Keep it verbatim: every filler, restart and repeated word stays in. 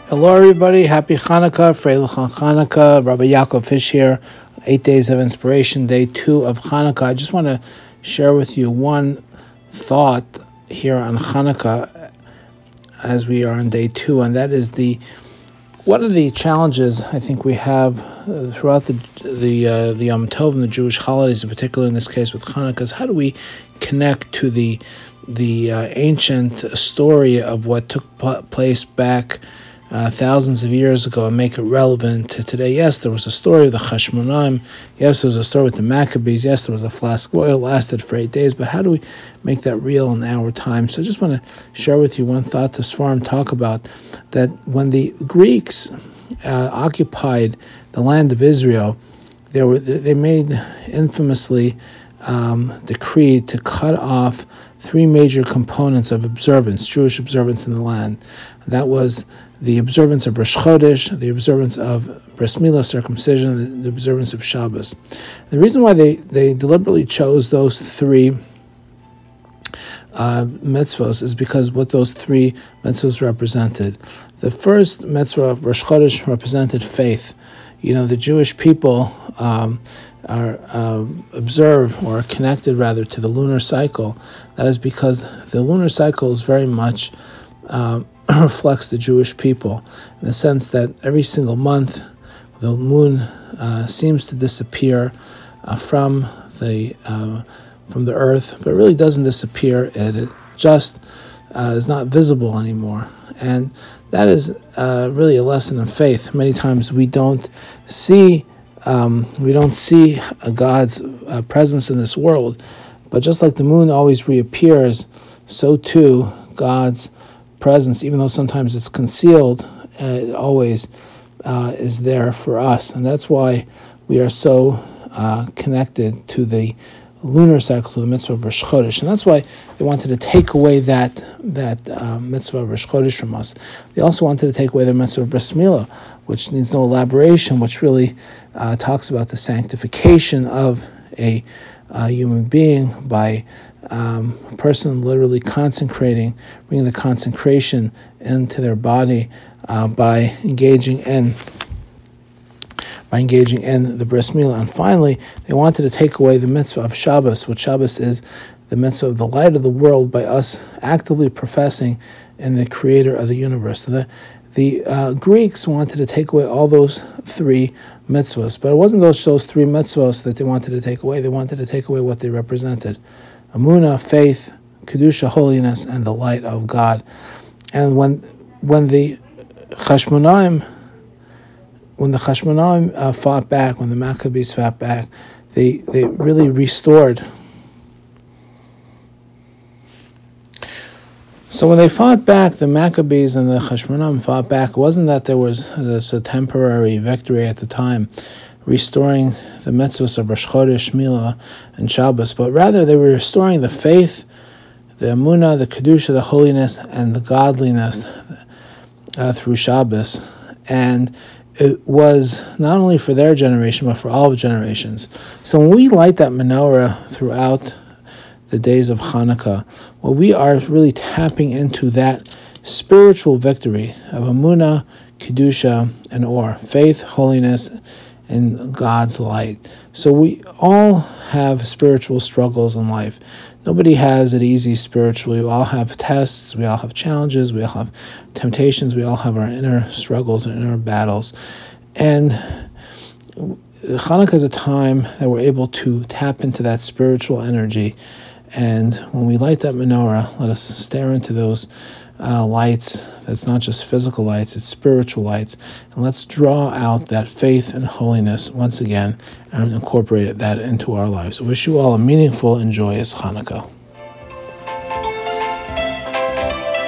Hello, everybody. Happy Hanukkah. Freilich on Hanukkah. Rabbi Yaakov Fish here. Eight Days of Inspiration, day two of Hanukkah. I just want to share with you one thought here on Hanukkah as we are on day two, and that is the one of the challenges I think we have uh, throughout the the uh, the Yom Tov and the Jewish holidays, in particular in this case with Hanukkah, is how do we connect to the the uh, ancient story of what took p- place back Uh, thousands of years ago and make it relevant to today. Yes, there was a story of the Chashmonaim. Yes, there was a story with the Maccabees. Yes, there was a flask of oil, lasted for eight days. But how do we make that real in our time? So I just want to share with you one thought to Sfarim talk about, that when the Greeks uh, occupied the land of Israel, they were they made infamously um, decreed to cut off three major components of observance, Jewish observance in the land. That was the observance of Rosh Chodesh, the observance of Bris Milah, circumcision, and the observance of Shabbos. The reason why they, they deliberately chose those three uh, mitzvahs is because what those three mitzvahs represented. The first mitzvah of Rosh Chodesh represented faith. You know, the Jewish people um, are uh, observe or are connected rather to the lunar cycle. That is because the lunar cycle is very much uh, reflects the Jewish people in the sense that every single month the moon uh, seems to disappear uh, from the uh, from the earth, but it really doesn't disappear. It just uh, is not visible anymore, and that is uh, really a lesson in faith. Many times we don't see um, we don't see a God's uh, presence in this world, but just like the moon always reappears, so too God's presence, even though sometimes it's concealed, it always uh, is there for us. And that's why we are so uh, connected to the lunar cycle, to the mitzvah of Rosh Chodesh. And that's why they wanted to take away that that uh, mitzvah of Rosh Chodesh from us. They also wanted to take away the mitzvah of Bris Milah, which needs no elaboration, which really uh, talks about the sanctification of a uh, human being by Um, a person literally consecrating, bringing the consecration into their body uh, by engaging in by engaging in the Bris Milah. And finally, they wanted to take away the mitzvah of Shabbos, which Shabbos is the mitzvah of the light of the world, by us actively professing in the Creator of the universe. So the the uh, Greeks wanted to take away all those three mitzvahs, but it wasn't those those three mitzvahs that they wanted to take away. They wanted to take away what they represented: Amunah, faith, Kedusha, holiness, and the light of God. And when when the Chashmonaim, when the Chashmonaim uh, fought back, when the Maccabees fought back, they they really restored. So when they fought back, the Maccabees and the Chashmonaim fought back, it wasn't that there was this a temporary victory at the time, restoring the mitzvahs of Rosh Chodesh, Milah, and Shabbos, but rather they were restoring the faith, the Amunah, the Kedusha, the holiness, and the godliness uh, through Shabbos. And it was not only for their generation, but for all of generations. So when we light that menorah throughout the days of Hanukkah, well, we are really tapping into that spiritual victory of Amunah, Kedusha, and Or, faith, holiness, in God's light. So we all have spiritual struggles in life. Nobody has it easy spiritually. We all have tests, we all have challenges, we all have temptations, we all have our inner struggles and inner battles. And Hanukkah is a time that we're able to tap into that spiritual energy. And when we light that menorah, let us stare into those Uh, lights. That's not just physical lights, it's spiritual lights. And let's draw out that faith and holiness once again and incorporate that into our lives. I wish you all a meaningful and joyous Hanukkah.